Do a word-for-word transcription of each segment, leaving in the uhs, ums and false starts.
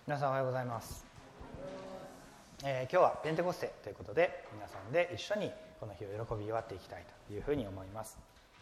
皆さんおはようございます、えー、今日はペンテコステということで皆さんで一緒にこの日を喜び祝っていきたいというふうに思います。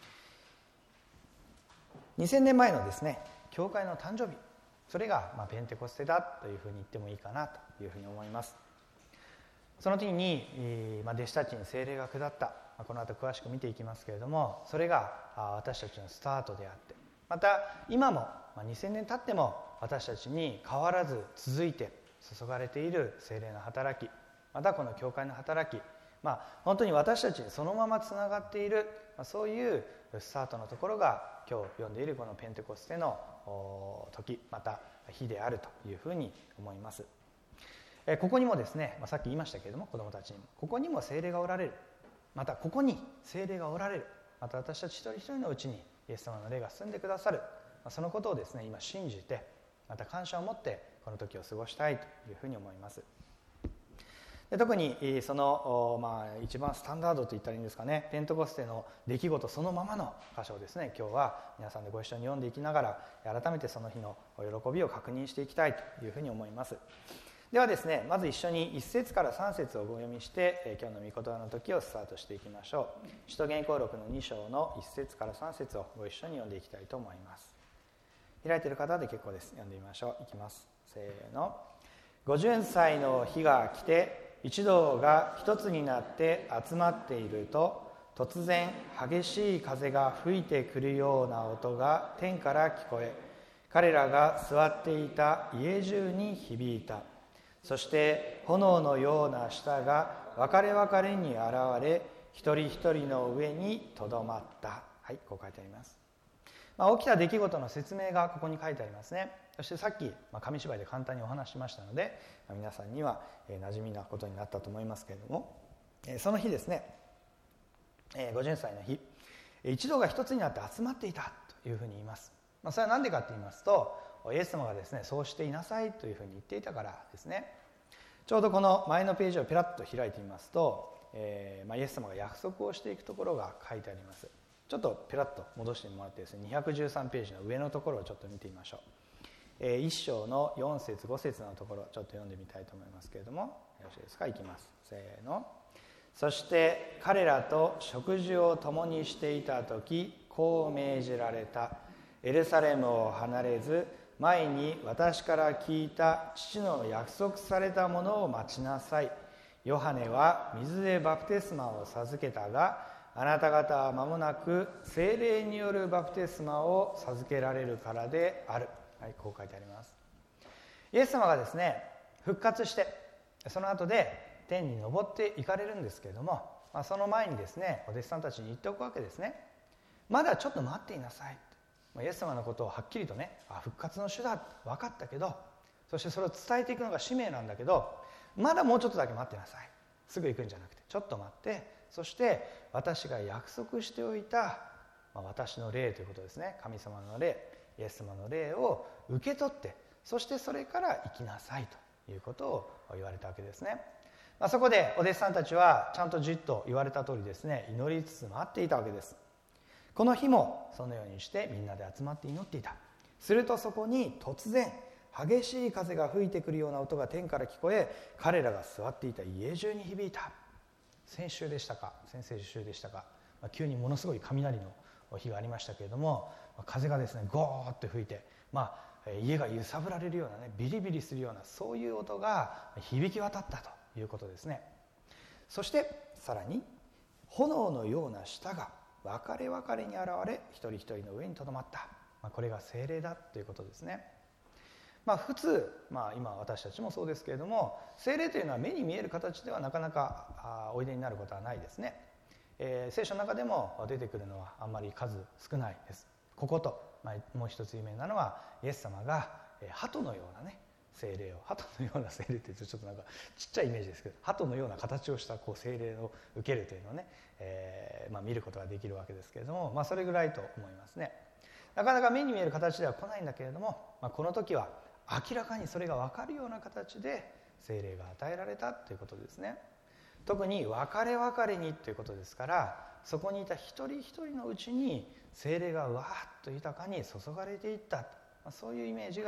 にせんねんまえのですね教会の誕生日、それがまあペンテコステだというふうに言ってもいいかなというふうに思います。その時に、えーまあ、弟子たちに聖霊が下った、まあ、この後詳しく見ていきますけれども、それが私たちのスタートであって、また今も、まあ、にせんねん経っても私たちに変わらず続いて注がれている聖霊の働き、またこの教会の働き、まあ、本当に私たちにそのままつながっている、まあ、そういうスタートのところが今日読んでいるこのペンテコステの時、また日であるというふうに思います。ここにもですね、まあ、さっき言いましたけれども、子どもたちにもここにも聖霊がおられる、またここに聖霊がおられる、また私たち一人一人のうちにイエス様の霊が住んでくださる、そのことをですね今信じて、また感謝を持ってこの時を過ごしたいというふうに思います。で特にその、まあ、一番スタンダードと言ったらいいんですかね、ペンテコステの出来事そのままの箇所をですね今日は皆さんでご一緒に読んでいきながら、改めてその日の喜びを確認していきたいというふうに思います。ではですね、まず一緒にいっ節からさん節をご読みして、今日の御言葉の時をスタートしていきましょう。使徒言行録のに章のいっ節からさん節をご一緒に読んでいきたいと思います。開いている方で結構です。読んでみましょう。いきます。せーの。五巡祭の日が来て、一同が一つになって集まっていると、突然激しい風が吹いてくるような音が天から聞こえ、彼らが座っていた家中に響いた。そして炎のような舌が分かれ分かれに現れ、一人一人の上にとどまった。はい、こう書いてあります。まあ、起きた出来事の説明がここに書いてありますね。そしてさっき、まあ、紙芝居で簡単にお話ししましたので、まあ、皆さんには、えー、馴染みなことになったと思いますけれども、えー、その日ですね、えー、五巡祭の日、一同が一つになって集まっていたというふうに言います。まあ、それは何でかと言いますと、イエス様がですねそうしていなさいというふうに言っていたからですね。ちょうどこの前のページをペラッと開いてみますと、えーまあ、イエス様が約束をしていくところが書いてあります。ちょっとペラッと戻してもらってですね、にひゃくじゅうさんページの上のところをちょっと見てみましょう。えー、いっ章のよん節ご節のところちょっと読んでみたいと思いますけれども、よろしいですか。いきます。せーの。そして彼らと食事を共にしていた時、こう命じられた。エルサレムを離れず、前に私から聞いた父の約束されたものを待ちなさい。ヨハネは水でバプテスマを授けたが、あなた方は間もなく聖霊によるバプテスマを授けられるからである。はい、こう書いてあります。イエス様がですね復活して、その後で天に昇っていかれるんですけれども、まあ、その前にですねお弟子さんたちに言っておくわけですね。まだちょっと待っていなさい。イエス様のことをはっきりとね、あ復活の主だ分かったけど、そしてそれを伝えていくのが使命なんだけど、まだもうちょっとだけ待ってなさい。すぐ行くんじゃなくてちょっと待って、そして私が約束しておいた、まあ、私の霊ということですね、神様の霊、イエス様の霊を受け取って、そしてそれから生きなさいということを言われたわけですね。まあ、そこでお弟子さんたちはちゃんとじっと言われた通りですね祈りつつ待っていたわけです。この日もそのようにしてみんなで集まって祈っていた。するとそこに突然激しい風が吹いてくるような音が天から聞こえ、彼らが座っていた家中に響いた。先週でしたか先々週でしたか、まあ、急にものすごい雷の日がありましたけれども、風がですねゴーッと吹いて、まあ、家が揺さぶられるようなね、ビリビリするようなそういう音が響き渡ったということですね。そしてさらに炎のような舌が分かれ分かれに現れ、一人一人の上にとどまった、まあ、これが聖霊だということですね。まあ、普通、まあ、今私たちもそうですけれども、聖霊というのは目に見える形ではなかなかおいでになることはないですね。えー、聖書の中でも出てくるのはあんまり数少ないです。ここと、まあ、もう一つ有名なのはイエス様が鳩のようなね聖霊を、鳩のような聖霊って言うとちょっとなんかちっちゃいイメージですけど、鳩のような形をしたこう聖霊を受けるというのをね、えーまあ、見ることができるわけですけれども、まあ、それぐらいと思いますね。なかなか目に見える形では来ないんだけれども、まあ、この時は明らかにそれが分かるような形で聖霊が与えられたということですね。特に別れ別れにということですから、そこにいた一人一人のうちに聖霊がわーっと豊かに注がれていった、そういうイメージが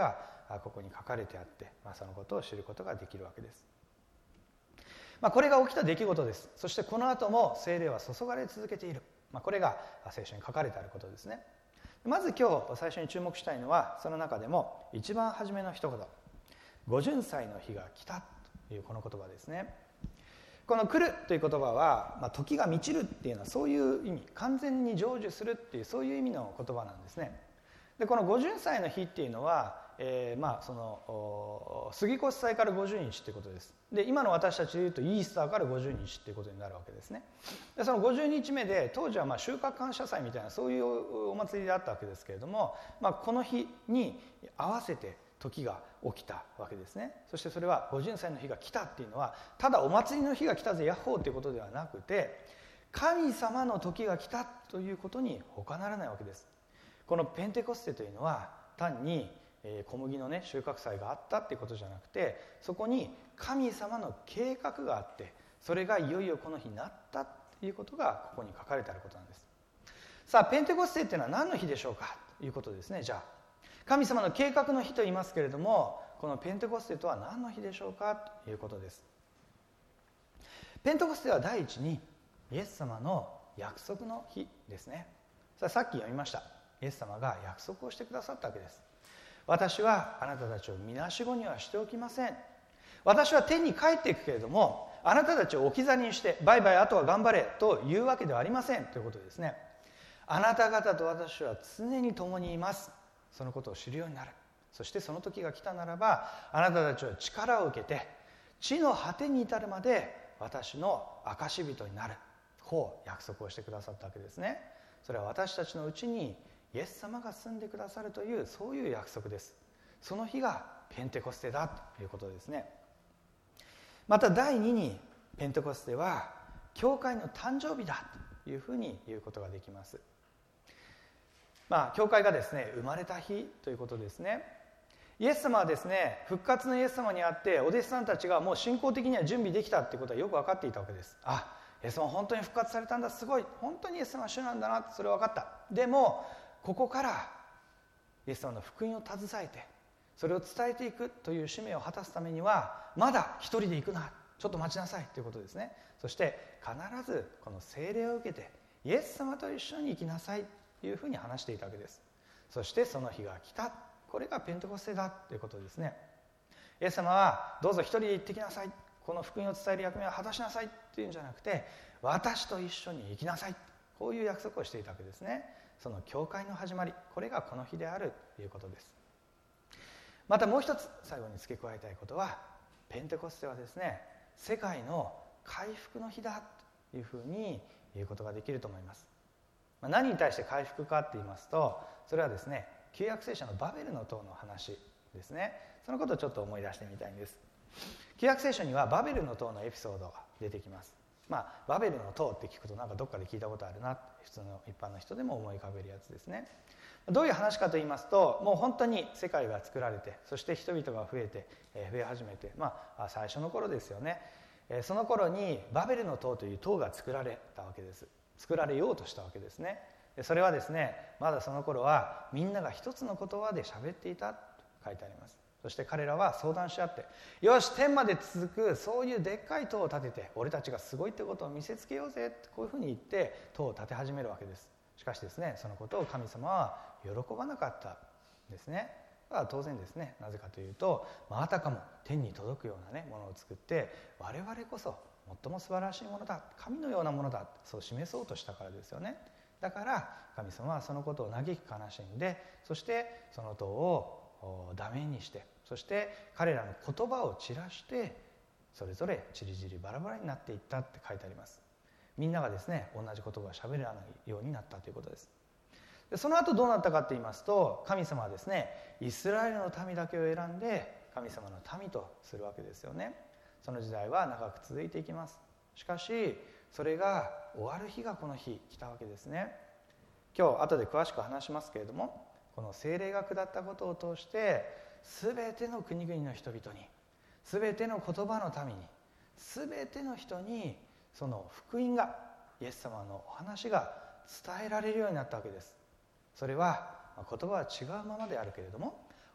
ここに書かれてあって、まあ、そのことを知ることができるわけです。まあ、これが起きた出来事です。そしてこの後も聖霊は注がれ続けている、まあ、これが聖書に書かれてあることですね。まず今日最初に注目したいのは、その中でも一番初めの一言、ご巡祭の日が来たというこの言葉ですね。この来るという言葉は、まあ、時が満ちるっていうのはそういう意味、完全に成就するっていうそういう意味の言葉なんですね。でこのご巡祭の日っていうのは、えー、まあその杉越祭からごじゅうにちっていうことです。で今の私たちでいうとイースターからごじゅうにちっていうことになるわけですね。でそのごじゅうにちめで、当時はまあ収穫感謝祭みたいなそういうお祭りであったわけですけれども、まあ、この日に合わせて時が起きたわけですね。そしてそれはご巡祭の日が来たっていうのは、ただお祭りの日が来たぜヤッホーということではなくて、神様の時が来たということに他ならないわけです。このペンテコステというのは単に小麦のね収穫祭があったっていうことじゃなくて、そこに神様の計画があって、それがいよいよこの日になったということがここに書かれてあることなんです。さあペンテコステっていうのは何の日でしょうかということですね。じゃあ神様の計画の日と言いますけれども、このペンテコステとは何の日でしょうかということです。ペンテコステは第一にイエス様の約束の日ですね。さあさっき読みました。イエス様が約束をしてくださったわけです。私はあなたたちをみなしごにはしておきません。私は天に帰っていくけれども、あなたたちを置き去りにしてバイバイあとは頑張れというわけではありませんということですね。あなた方と私は常に共にいます。そのことを知るようになる。そしてその時が来たならば、あなたたちは力を受けて地の果てに至るまで私の証人になる。こう約束をしてくださったわけですね。それは私たちのうちにイエス様が住んでくださるという、そういう約束です。その日がペンテコステだということですね。また第二に、ペンテコステは教会の誕生日だというふうに言うことができます。まあ教会がですね生まれた日ということですね。イエス様はですね復活のイエス様にあって、お弟子さんたちがもう信仰的には準備できたということはよく分かっていたわけです。あ、イエス様本当に復活されたんだ、すごい、本当にイエス様は主なんだな、それは分かった。でもここからイエス様の福音を携えてそれを伝えていくという使命を果たすためには、まだ一人で行くな、ちょっと待ちなさいということですね。そして必ずこの聖霊を受けてイエス様と一緒に生きなさいというふうに話していたわけです。そしてその日が来た、これがペンテコステだということですね。イエス様はどうぞ一人で行ってきなさい、この福音を伝える役目は果たしなさいっていうんじゃなくて、私と一緒に生きなさい、こういう約束をしていたわけですね。その教会の始まり、これがこの日であるということです。またもう一つ最後に付け加えたいことは、ペンテコステはですね世界の回復の日だというふうに言うことができると思います。何に対して回復かって言いますと、それはですね旧約聖書のバベルの塔の話ですね。そのことをちょっと思い出してみたいんです。旧約聖書にはバベルの塔のエピソードが出てきます。まあバベルの塔って聞くとなんかどっかで聞いたことあるな、普通の一般の人でも思い浮かべるやつですね。どういう話かと言いますと、もう本当に世界が作られて、そして人々が増えて、えー、増え始めて、まあ最初の頃ですよね、えー、その頃にバベルの塔という塔が作られたわけです。作られようとしたわけですね。それはですね、まだその頃はみんなが一つの言葉で喋っていたと書いてあります。そして彼らは相談し合って、よし天まで続くそういうでっかい塔を建てて俺たちがすごいってことを見せつけようぜって、こういうふうに言って塔を建て始めるわけです。しかしですね、そのことを神様は喜ばなかったんですね。当然ですね、なぜかというと、あたかも天に届くような、ね、ものを作って我々こそ最も素晴らしいものだ、神のようなものだ、そう示そうとしたからですよね。だから神様はそのことを嘆き悲しんで、そしてその塔をダメにして、そして彼らの言葉を散らしてそれぞれちりぢりバラバラになっていったって書いてあります。みんながですね同じ言葉を喋らないようになったということです。でその後どうなったかと言いますと、神様はですねイスラエルの民だけを選んで神様の民とするわけですよね。その時代は長く続いていきます。しかしそれが終わる日がこの日来たわけですね。今日後で詳しく話しますけれども、この聖霊が下ったことを通して全ての国々の人々に、全ての言葉の民に、全ての人にその福音が、イエス様のお話が伝えられるようになったわけです。それは言葉は違うままであるけれども、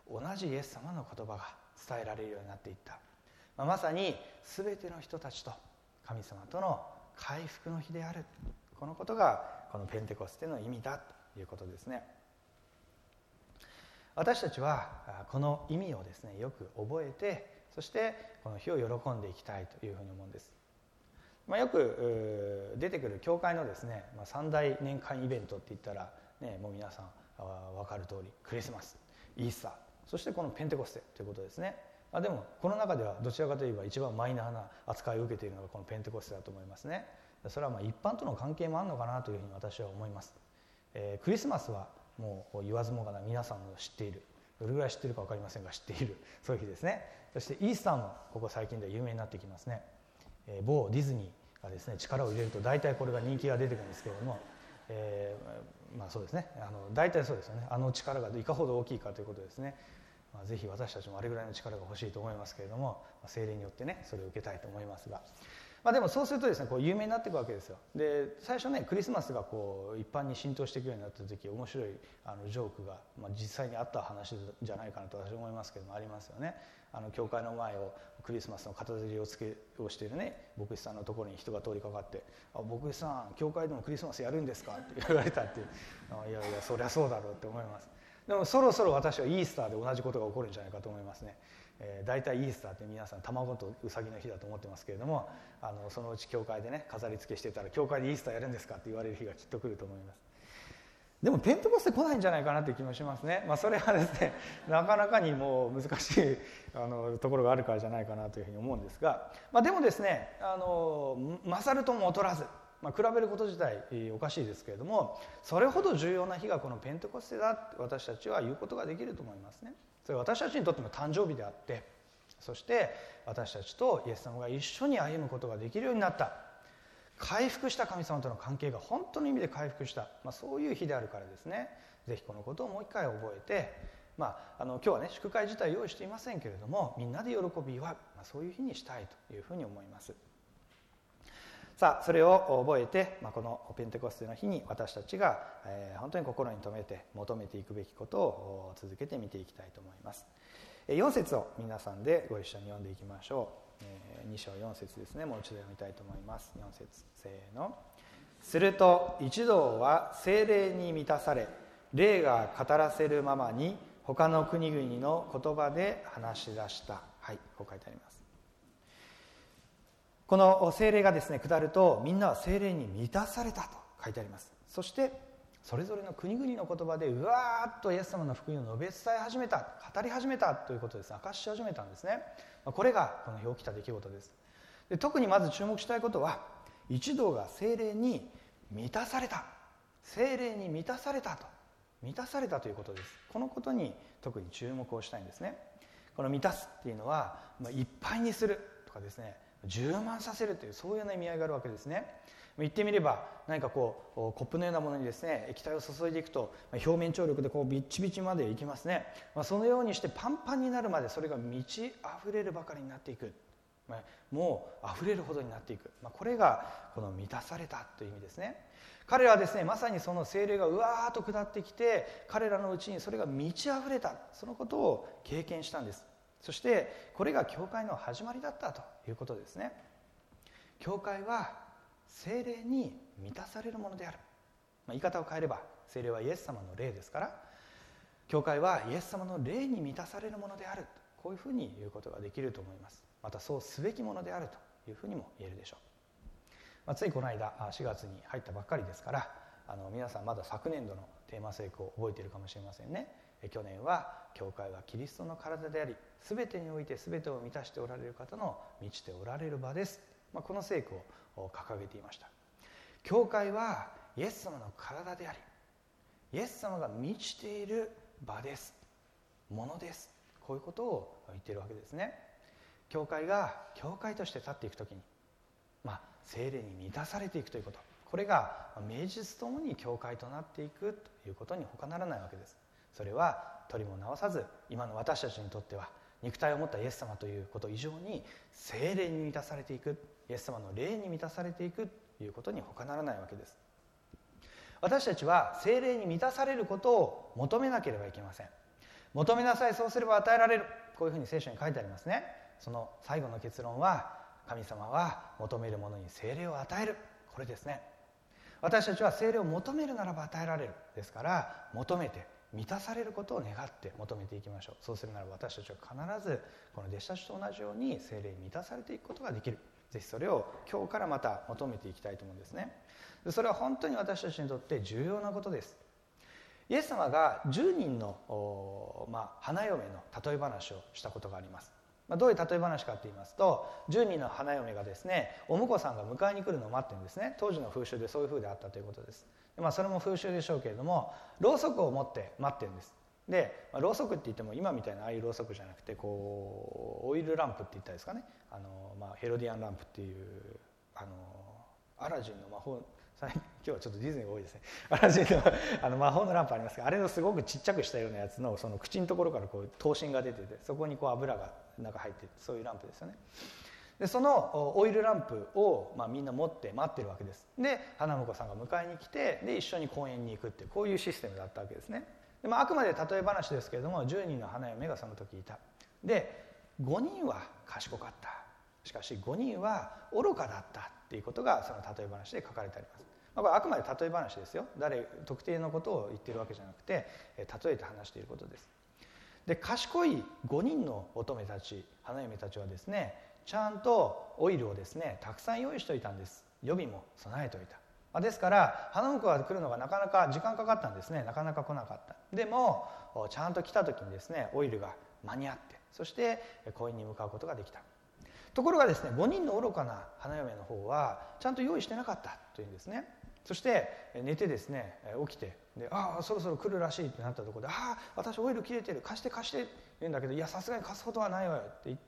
同じイエス様の言葉が伝えられるようになっていった、まあ、まさに全ての人たちと神様との回復の日である、このことがこのペンテコステの意味だということですね。私たちはこの意味をですねよく覚えて、そしてこの日を喜んでいきたいというふうに思うんです。まあ、よく出てくる教会のですね、まあ、三大年間イベントって言ったら、ね、もう皆さん分かる通りクリスマス、イースター、そしてこのペンテコステということですね。まあ、でもこの中ではどちらかといえば一番マイナーな扱いを受けているのがこのペンテコステだと思いますね。それはまあ一般との関係もあるのかなというふうに私は思います。えー、クリスマスはもう言わずもがな皆さんの知っている、どれぐらい知っているか分かりませんが知っているそういう日ですね。そしてイースターもここ最近では有名になってきますね。えー、某ディズニーがですね力を入れると大体これが人気が出てくるんですけれども、えー、まあそうですね、あの大体そうですよね。あの力がいかほど大きいかということですね。まあ、ぜひ私たちもあれぐらいの力が欲しいと思いますけれども、聖霊によってねそれを受けたいと思いますが、まあ、でもそうするとですねこう有名になっていくわけですよ。で最初ねクリスマスがこう一般に浸透していくようになった時、面白いあのジョークが、まあ、実際にあった話じゃないかなと私は思いますけどもありますよね。あの教会の前をクリスマスの片付けをつけをしているね牧師さんのところに人が通りかかって「あ牧師さん教会でもクリスマスやるんですか?」って言われたっていう「いやいやそりゃそうだろう」って思います。でもそろそろ私はイースターで同じことが起こるんじゃないかと思いますね。えー、大体イースターって皆さん卵とウサギの日だと思ってますけれども、あのそのうち教会でね飾り付けしてたら教会でイースターやるんですかって言われる日がきっと来ると思います。でもペンテコステ来ないんじゃないかなっていう気もしますね。まあ、それはですねなかなかにもう難しいあのところがあるからじゃないかなというふうに思うんですが、まあ、でもですねあの勝るとも劣らず、まあ、比べること自体おかしいですけれども、それほど重要な日がこのペンテコステだって私たちは言うことができると思いますね。それは私たちにとっての誕生日であって、そして私たちとイエス様が一緒に歩むことができるようになった、回復した神様との関係が本当の意味で回復した、まあ、そういう日であるからですね、ぜひこのことをもう一回覚えて、まあ、あの今日はね祝会自体用意していませんけれども、みんなで喜びは、まあ、そういう日にしたいというふうに思います。さあそれを覚えて、まあ、このペンテコステの日に私たちが、えー、本当に心に留めて求めていくべきことを続けて見ていきたいと思います。よん節を皆さんでご一緒に読んでいきましょう。に章よん節ですね。もう一度読みたいと思います。よん節せーの。すると一同は聖霊に満たされ、霊が語らせるままに他の国々の言葉で話し出した。はい、こう書いてあります。この聖霊がですね下ると、みんなは聖霊に満たされたと書いてあります。そしてそれぞれの国々の言葉でうわーっとイエス様の福音を述べ伝え始めた、語り始めたということです。明かし始めたんですね。これがこの日起きた出来事です。で特にまず注目したいことは、一同が聖霊に満たされた、聖霊に満たされたと満たされたということです。このことに特に注目をしたいんですね。この満たすっていうのは、まあ、いっぱいにするとかですね、充満させるというそういうような意味合いがあるわけですね。言ってみれば何かこうコップのようなものにですね液体を注いでいくと表面張力でこうビッチビチまでいきますね。まあ、そのようにしてパンパンになるまでそれが満ち溢れるばかりになっていく、まあ、もう溢れるほどになっていく、まあ、これがこの満たされたという意味ですね。彼らはですねまさにその聖霊がうわーっと下ってきて、彼らのうちにそれが満ち溢れた、そのことを経験したんです。そしてこれが教会の始まりだったということですね。教会は聖霊に満たされるものである、まあ、言い方を変えれば聖霊はイエス様の霊ですから、教会はイエス様の霊に満たされるものである、こういうふうに言うことができると思います。またそうすべきものであるというふうにも言えるでしょう。まあ、ついこの間しがつに入ったばっかりですから、あの皆さんまだ昨年度のテーマ聖句を覚えているかもしれませんね。去年は教会はキリストの体であり、すべてにおいてすべてを満たしておられる方の満ちておられる場です、まあ、この聖句を掲げていました。教会はイエス様の体であり、イエス様が満ちている場です、ものです、こういうことを言っているわけですね。教会が教会として立っていくときに、まあ、聖霊に満たされていくということ、これが名実ともに教会となっていくということに他ならないわけです。それは取りも直さず、今の私たちにとっては肉体を持ったイエス様ということ以上に聖霊に満たされていく、イエス様の霊に満たされていくということに他ならないわけです。私たちは聖霊に満たされることを求めなければいけません。 求めなさい、そうすれば与えられる、こういうふうに聖書に書いてありますね。その最後の結論は、神様は求める者に聖霊を与える、これですね。私たちは聖霊を求めるならば与えられるですから、求めて満たされることを願って求めていきましょう。そうするならば私たちは必ずこの弟子たちと同じように聖霊に満たされていくことができる。ぜひそれを今日からまた求めていきたいと思うんですね。それは本当に私たちにとって重要なことです。イエス様がじゅうにんの、まあ、花嫁の例え話をしたことがあります。まあ、どういう例え話かと言いますと、じゅうにんの花嫁がですね、お婿さんが迎えに来るのを待ってるんですね。当時の風習でそういう風であったということです。で、まあ、それも風習でしょうけれども、ろうそくを持って待ってるんです。で、まあ、ろうそくって言っても今みたいなああいうろうそくじゃなくて、こうオイルランプって言ったんですかね、あの、まあ、ヘロディアンランプっていうあのアラジンの魔法、今日はちょっとディズニーが多いですね。アラジンのあの魔法のランプありますが、あれのすごくちっちゃくしたようなやつのその口のところからこう灯芯が出てて、そこにこう油が中入っている、そういうランプですよね。でそのオイルランプを、まあ、みんな持って待ってるわけです。で花婿さんが迎えに来て、で一緒に公園に行くっていう、こういうシステムだったわけですね。で、まあ、あくまで例え話ですけれども、じゅうにんの花嫁がその時いた。でごにんは賢かった、しかしごにんは愚かだったっていうことがその例え話で書かれてあります。まあ、これあくまで例え話ですよ。誰特定のことを言っているわけじゃなくて、例えて話していることです。で賢いごにんの乙女たち、花嫁たちはですね、ちゃんとオイルをですねたくさん用意しておいたんです。予備も備えておいた。まあ、ですから花婿が来るのがなかなか時間かかったんですね。なかなか来なかった。でもちゃんと来た時にですね、オイルが間に合って、そして公園に向かうことができた。ところがですね、ごにんの愚かな花嫁の方はちゃんと用意してなかったというんですね。そして寝てですね、起きて、でああそろそろ来るらしいってなったところで、ああ私オイル切れてる、貸して貸してって言うんだけど、いやさすがに貸すことはないわよって言って、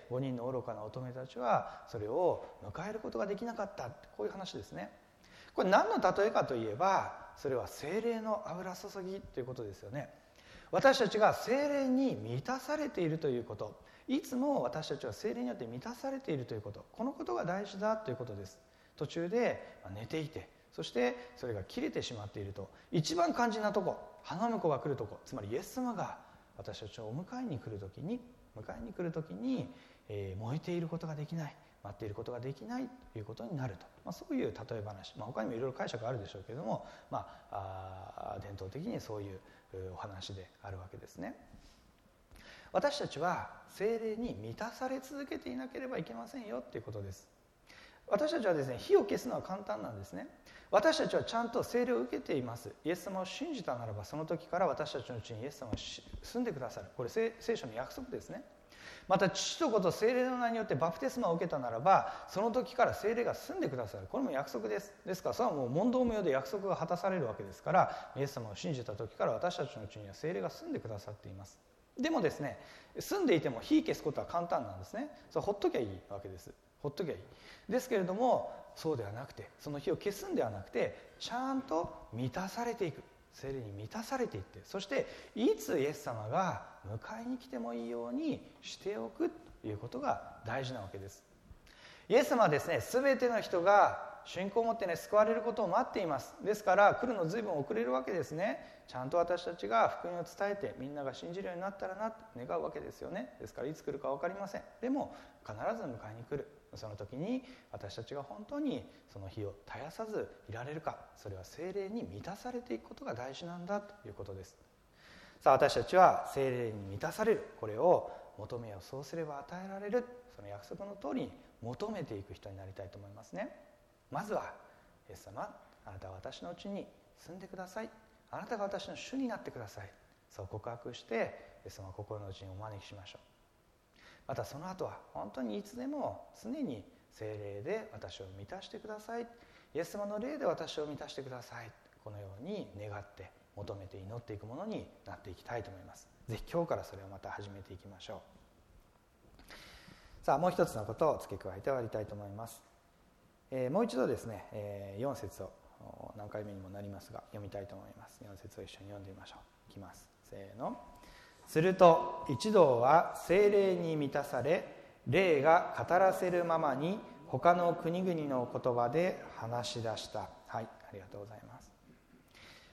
ごにんの愚かな乙女たちはそれを迎えることができなかった、こういう話ですね。これ何の例えかといえば、それは聖霊の油注ぎということですよね。私たちが聖霊に満たされているということ、いつも私たちは聖霊によって満たされているということ、このことが大事だということです。途中で寝ていて、そしてそれが切れてしまっていると、一番肝心なとこ、花婿が来るとこ、つまりイエス様が私たちをお迎えに来るときに迎えに来るときに、えー、燃えていることができない、待っていることができないということになると、まあ、そういう例え話、まあ、他にもいろいろ解釈あるでしょうけれども、まあ、あ伝統的にそういうお話であるわけですね。私たちは聖霊に満たされ続けていなければいけませんよということです。私たちはですね、火を消すのは簡単なんですね。私たちはちゃんと聖霊を受けています。イエス様を信じたならば、その時から私たちのうちにイエス様が住んでくださる、これ聖書の約束ですね。また父と子と聖霊の名によってバプテスマを受けたならば、その時から聖霊が住んでくださる、これも約束です。ですからそれはもう問答無用で約束が果たされるわけですから、イエス様を信じた時から私たちのうちには聖霊が住んでくださっています。でもですね、住んでいても火消すことは簡単なんですね。それほっときゃいいわけです。ほっときゃいいですけれども、そうではなくて、その火を消すんではなくて、ちゃんと満たされていく、聖霊に満たされていって、そしていつイエス様が迎えに来てもいいようにしておくということが大事なわけです。イエス様はですね、全ての人が信仰を持ってね、救われることを待っています。ですから来るの随分遅れるわけですね。ちゃんと私たちが福音を伝えて、みんなが信じるようになったらなと願うわけですよね。ですからいつ来るか分かりません。でも必ず迎えに来る。その時に私たちが本当にその火を絶やさずいられるか、それは聖霊に満たされていくことが大事なんだということです。さあ私たちは聖霊に満たされる、これを求めよう、そうすれば与えられる、その約束の通りに求めていく人になりたいと思いますね。まずはイエス様、あなたは私のうちに住んでください、あなたが私の主になってください、そう告白してイエス様を心の内にお招きしましょう。またその後は本当にいつでも常に聖霊で私を満たしてください、イエス様の霊で私を満たしてください、このように願って求めて祈っていくものになっていきたいと思います。ぜひ今日からそれをまた始めていきましょう。さあもう一つのことを付け加えて終わりたいと思います。えー、もう一度ですね、えー、よん節を何回目にもなりますが読みたいと思います。よん節を一緒に読んでみましょう。いきます。せーの。すると一同は聖霊に満たされ、霊が語らせるままに他の国々の言葉で話し出した。はい、ありがとうございます。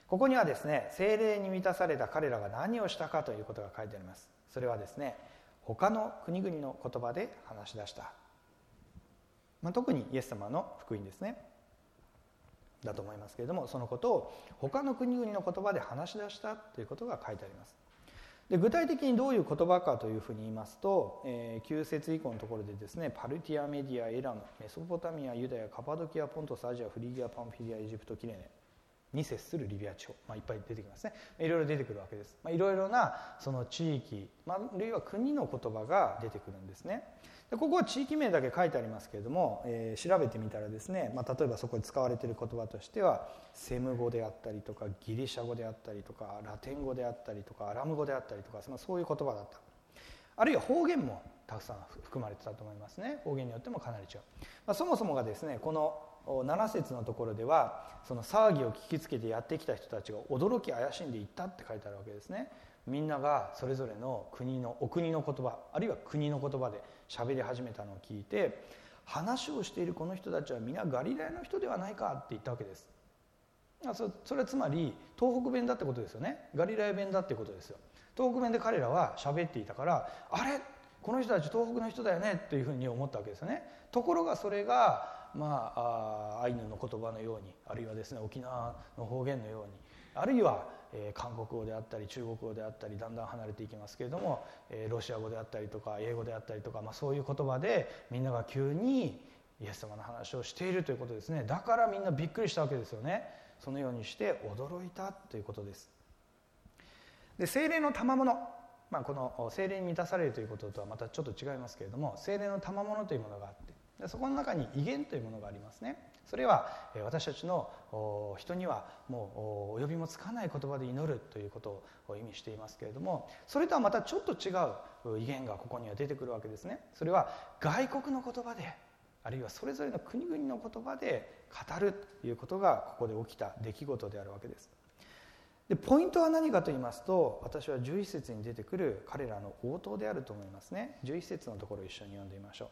ここにはですね、聖霊に満たされた彼らが何をしたかということが書いてあります。それはですね、他の国々の言葉で話し出した、まあ、特にイエス様の福音ですねだと思いますけれども、そのことを他の国々の言葉で話し出したということが書いてあります。で、具体的にどういう言葉かというふうに言いますと、えー、きゅう節以降のところでですね、パルティア、メディア、エラム、メソポタミア、ユダヤ、カパドキア、ポントス、アジア、フリギア、パンフィリア、エジプト、キレネに接するリビア地方、まあ、いっぱい出てきますね。いろいろ出てくるわけです。まあ、いろいろなその地域、まあ、あるいは国の言葉が出てくるんですね。で、ここは地域名だけ書いてありますけれども、えー、調べてみたらですね、まあ、例えばそこで使われている言葉としてはセム語であったりとかギリシャ語であったりとかラテン語であったりとかアラム語であったりとか、まあ、そういう言葉だった。あるいは方言もたくさん含まれてたと思いますね。方言によってもかなり違う。まあ、そもそもがですね、このなな節のところではその騒ぎを聞きつけてやってきた人たちが驚き怪しんでいったって書いてあるわけですね。みんながそれぞれの国のお国の言葉、あるいは国の言葉で喋り始めたのを聞いて、話をしているこの人たちは皆ガリラヤの人ではないかって言ったわけです。それはつまり東北弁だってことですよね。ガリラヤ弁だってことですよ。東北弁で彼らは喋っていたから、あれこの人たち東北の人だよねっていうふうに思ったわけですよね。ところがそれがまあ、アイヌの言葉のように、あるいはですね沖縄の方言のように、あるいは、えー、韓国語であったり中国語であったり、だんだん離れていきますけれども、えー、ロシア語であったりとか英語であったりとか、まあ、そういう言葉でみんなが急にイエス様の話をしているということですね。だからみんなびっくりしたわけですよね。そのようにして驚いたということです。で、聖霊の賜物、まあ、この聖霊に満たされるということとはまたちょっと違いますけれども、聖霊の賜物というものがあって、でそこの中に異言というものがありますね。それは私たちの人にはもうお呼びもつかない言葉で祈るということを意味していますけれども、それとはまたちょっと違う異言がここには出てくるわけですね。それは外国の言葉で、あるいはそれぞれの国々の言葉で語るということがここで起きた出来事であるわけです。で、ポイントは何かと言いますと、私はじゅういち節に出てくる彼らの応答であると思いますね。じゅういち節のところを一緒に読んでみましょう。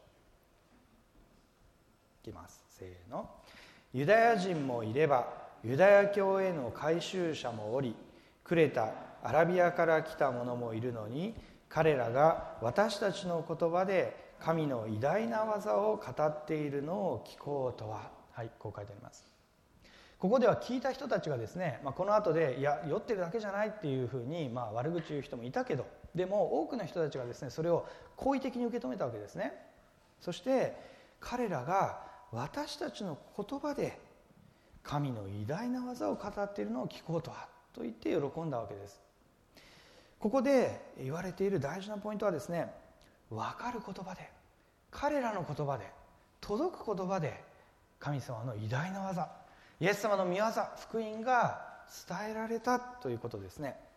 いきます。せーの。ユダヤ人もいればユダヤ教への改宗者もおり、クレタ、アラビアから来た者もいるのに、彼らが私たちの言葉で神の偉大な技を語っているのを聞こうとは。はい、こう書いてあります。ここでは聞いた人たちがですね、まあ、この後でいや酔ってるだけじゃないっていうふうに、まあ、悪口言う人もいたけど、でも多くの人たちがですねそれを好意的に受け止めたわけですね。そして彼らが私たちの言葉で神の偉大な技を語っているのを聞こうとはと言って喜んだわけです。ここで言われている大事なポイントはですね、分かる言葉で、彼らの言葉で、届く言葉で神様の偉大な技、イエス様の御業、福音が伝えられたということですね。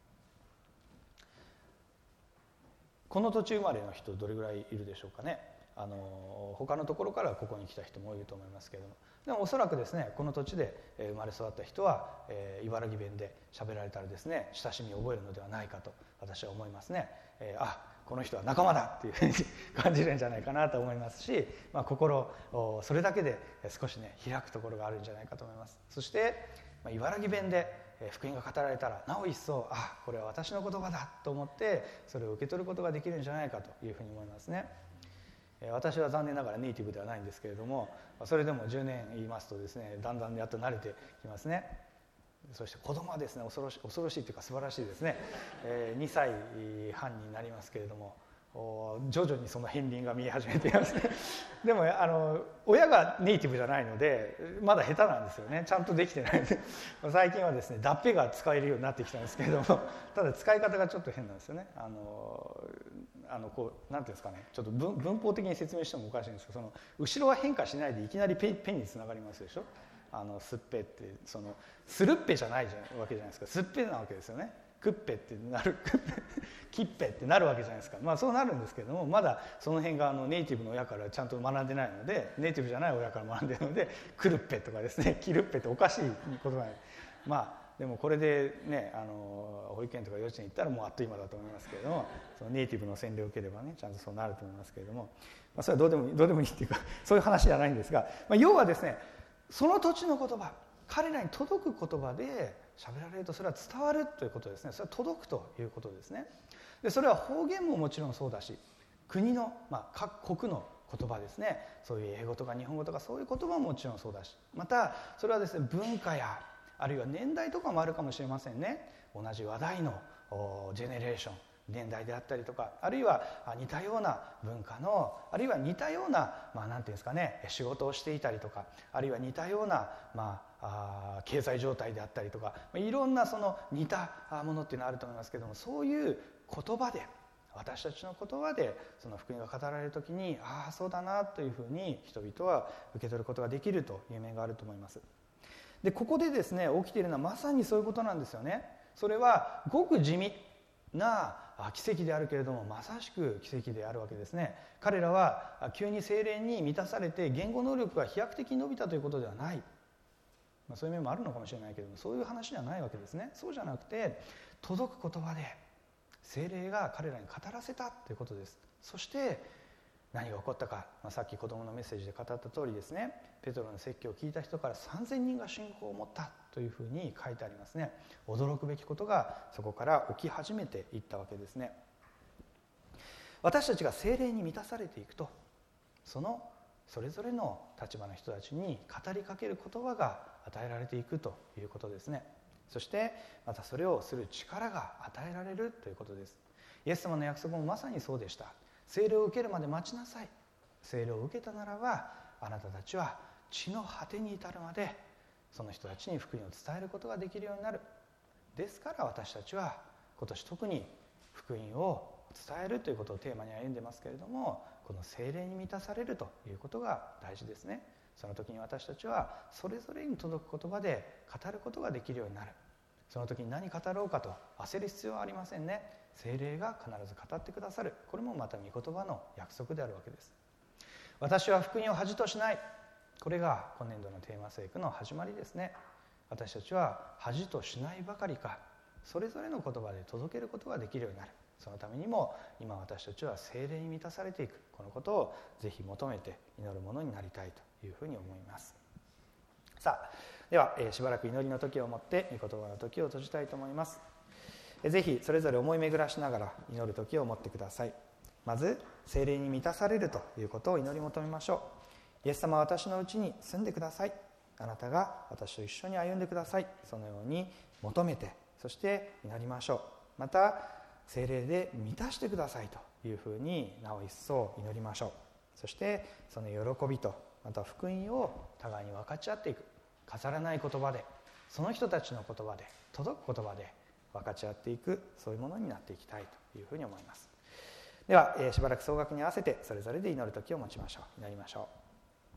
この土地生まれの人どれぐらいいるでしょうかね。あの他のところからここに来た人もいると思いますけれども、でもおそらくですねこの土地で生まれ育った人は、えー、茨城弁で喋られたらですね親しみを覚えるのではないかと私は思いますね。えー、あこの人は仲間だっていうふうに感じるんじゃないかなと思いますし、まあ、心それだけで少しね開くところがあるんじゃないかと思います。そして、まあ、茨城弁で福音が語られたらなお一層あこれは私の言葉だと思ってそれを受け取ることができるんじゃないかというふうに思いますね。私は残念ながらネイティブではないんですけれども、それでもじゅうねん言いますとですねだんだんやっと慣れてきますね。そして子供はですね恐ろしい恐ろしいというか素晴らしいですね。にさいはんになりますけれども徐々にその片鱗が見え始めていますでもあの親がネイティブじゃないのでまだ下手なんですよね。ちゃんとできてない最近はですね脱皮が使えるようになってきたんですけれども、ただ使い方がちょっと変なんですよね。あのあのこうなんていうんですかね、ちょっと 文, 文法的に説明してもおかしいんですけど、その後ろは変化しないでいきなりペン、ペンにつながりますでしょ。あのすっぺってそのするっぺじゃないじゃわけじゃないですか。すっぺなわけですよね。くっぺってなるきっぺってなるわけじゃないですか。まあそうなるんですけれども、まだその辺があのネイティブの親からちゃんと学んでないので、ネイティブじゃない親から学んでいるのでくるっぺとかですねきるっぺっておかしい言葉で、まあでもこれでねあの保育園とか幼稚園行ったらもうあっという間だと思いますけれども、そのネイティブの洗礼を受ければねちゃんとそうなると思いますけれども、まあ、それはどうでもいいどうでもいいっていうかそういう話じゃないんですが、まあ、要はですねその土地の言葉、彼らに届く言葉で喋られるとそれは伝わるということですね。それは届くということですね。でそれは方言ももちろんそうだし、国の、まあ、各国の言葉ですね、そういう英語とか日本語とかそういう言葉ももちろんそうだし、またそれはですね文化やあるいは年代とかもあるかもしれませんね。同じ話題のジェネレーション年代であったりとか、あるいは似たような文化の、あるいは似たような、まあ、なんていうんですかね、仕事をしていたりとか、あるいは似たような、まあ、あ経済状態であったりとか、いろんなその似たものっていうのはあると思いますけども、そういう言葉で、私たちの言葉でその福音が語られる時に、ああそうだなというふうに人々は受け取ることができるという面があると思います。でここでですね起きているのはまさにそういうことなんですよね。それはごく地味な奇跡であるけれども、まさしく奇跡であるわけですね。彼らは急に聖霊に満たされて言語能力が飛躍的に伸びたということではない、まあ、そういう面もあるのかもしれないけれども、そういう話ではないわけですね。そうじゃなくて、届く言葉で聖霊が彼らに語らせたということです。そして何が起こったか、まあ、さっき子どものメッセージで語った通りですね、ペトロの説教を聞いた人からさんぜんにんが信仰を持ったというふうに書いてありますね。驚くべきことがそこから起き始めていったわけですね。私たちが聖霊に満たされていくと、そのそれぞれの立場の人たちに語りかける言葉が与えられていくということですね。そしてまたそれをする力が与えられるということです。イエス様の約束もまさにそうでした。聖霊を受けるまで待ちなさい。聖霊を受けたならば、あなたたちは地の果てに至るまでその人たちに福音を伝えることができるようになる。ですから私たちは今年特に福音を伝えるということをテーマに歩んでますけれども、この聖霊に満たされるということが大事ですね。その時に私たちはそれぞれに届く言葉で語ることができるようになる。その時に何語ろうかと焦る必要はありませんね。聖霊が必ず語ってくださる。これもまた御言葉の約束であるわけです。私は福音を恥としない。これが今年度のテーマ聖句の始まりですね。私たちは恥としないばかりか、それぞれの言葉で届けることができるようになる。そのためにも今私たちは聖霊に満たされていく、このことをぜひ求めて祈るものになりたいというふうに思います。さあでは、えー、しばらく祈りの時をもって御言葉の時を閉じたいと思います。えー、ぜひそれぞれ思い巡らしながら祈る時を持ってください。まず聖霊に満たされるということを祈り求めましょう。イエス様は私のうちに住んでください。あなたが私と一緒に歩んでください。そのように求めて、そして祈りましょう。また聖霊で満たしてくださいというふうになお一層祈りましょう。そしてその喜びとまた福音を互いに分かち合っていく。飾らない言葉で、その人たちの言葉で、届く言葉で分かち合っていく、そういうものになっていきたいというふうに思います。では、えー、しばらく総額に合わせてそれぞれで祈る時を持ちましょう。祈りましょう。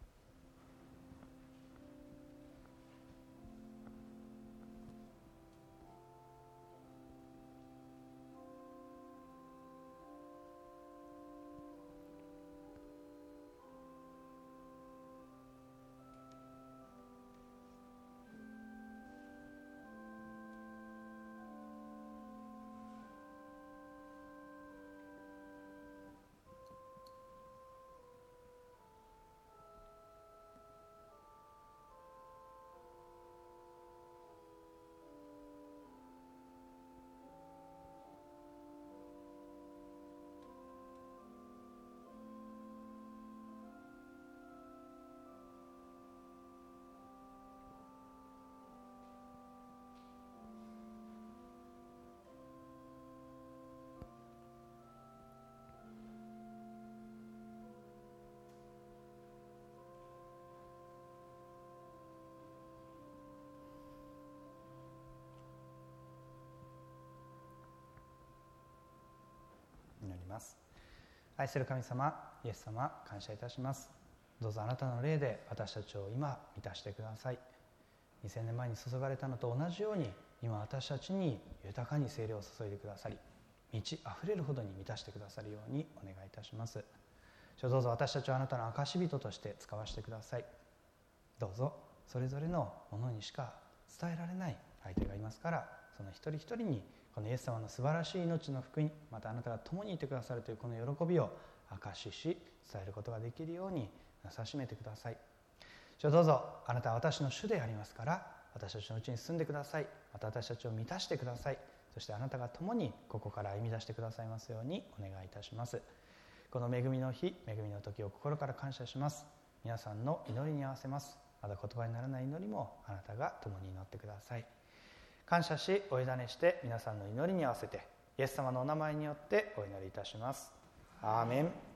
祈ります。愛する神様、イエス様、感謝いたします。どうぞあなたの霊で私たちを今満たしてください。にせんねんまえに注がれたのと同じように、今私たちに豊かに聖霊を注いでくださり、満ち溢れるほどに満たしてくださるようにお願いいたします。どうぞ私たちはあなたの証人として使わせてください。どうぞそれぞれのものにしか伝えられない相手がいますから、その一人一人にこのイエス様の素晴らしい命の福音、またあなたが共にいてくださるというこの喜びを証しし伝えることができるようになさしめてください。どうぞあなたは私の主でありますから、 私たちのうちに住んでください。また私たちを満たしてください。そしてあなたが共にここから歩み出してくださいますようにお願いいたします。この恵みの日、恵みの時を心から感謝します。皆さんの祈りに合わせます。まだ言葉にならない祈りもあなたが共に祈ってください。感謝しお委ねして皆さんの祈りに合わせてイエス様のお名前によってお祈りいたします。アーメン。